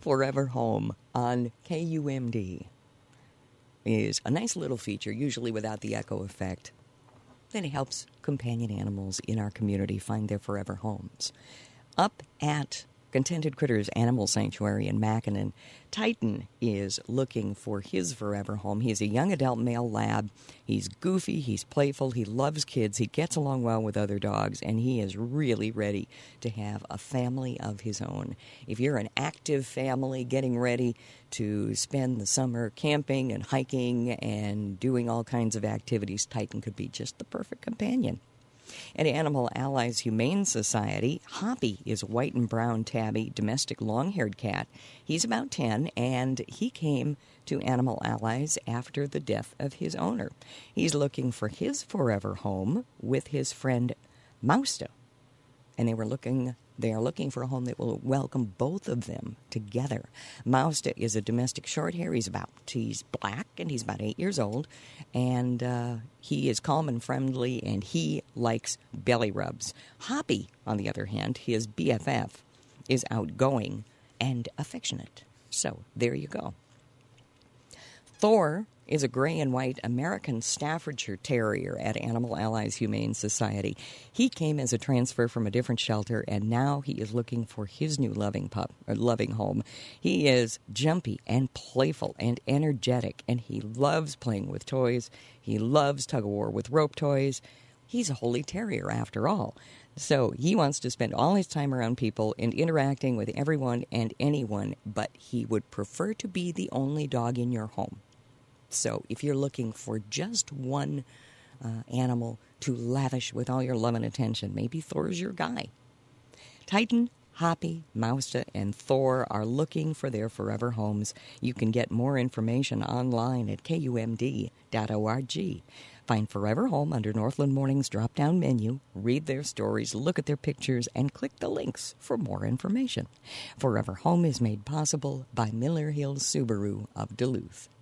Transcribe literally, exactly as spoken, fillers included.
Forever Home on K U M D is a nice little feature, usually without the echo effect, that helps companion animals in our community find their forever homes. Up at Contented Critters Animal Sanctuary in Mackinac, Titan is looking for his forever home. He is a young adult male lab. He's goofy, he's playful, he loves kids, he gets along well with other dogs, and he is really ready to have a family of his own. If you're an active family getting ready to spend the summer camping and hiking and doing all kinds of activities, Titan could be just the perfect companion. At Animal Allies Humane Society, Hoppy is a white and brown tabby domestic long-haired cat. He's about ten, and he came to Animal Allies after the death of his owner. He's looking for his forever home with his friend Mausta, and they were looking. They are looking for a home that will welcome both of them together. Mausta is a domestic shorthair. He's about he's black and he's about eight years old, and uh, he is calm and friendly, and he likes belly rubs. Hoppy, on the other hand, his B F F, is outgoing and affectionate. So there you go. Thor is a gray and white American Staffordshire Terrier at Animal Allies Humane Society. He came as a transfer from a different shelter, and now he is looking for his new loving pup, or loving home. He is jumpy and playful and energetic, and he loves playing with toys. He loves tug-of-war with rope toys. He's a holy terrier, after all. So he wants to spend all his time around people and interacting with everyone and anyone, but he would prefer to be the only dog in your home. So if you're looking for just one uh, animal to lavish with all your love and attention, maybe Thor's your guy. Titan, Hoppy, Mausta, and Thor are looking for their forever homes. You can get more information online at K U M D dot org. Find Forever Home under Northland Morning's drop-down menu, read their stories, look at their pictures, and click the links for more information. Forever Home is made possible by Miller Hill Subaru of Duluth.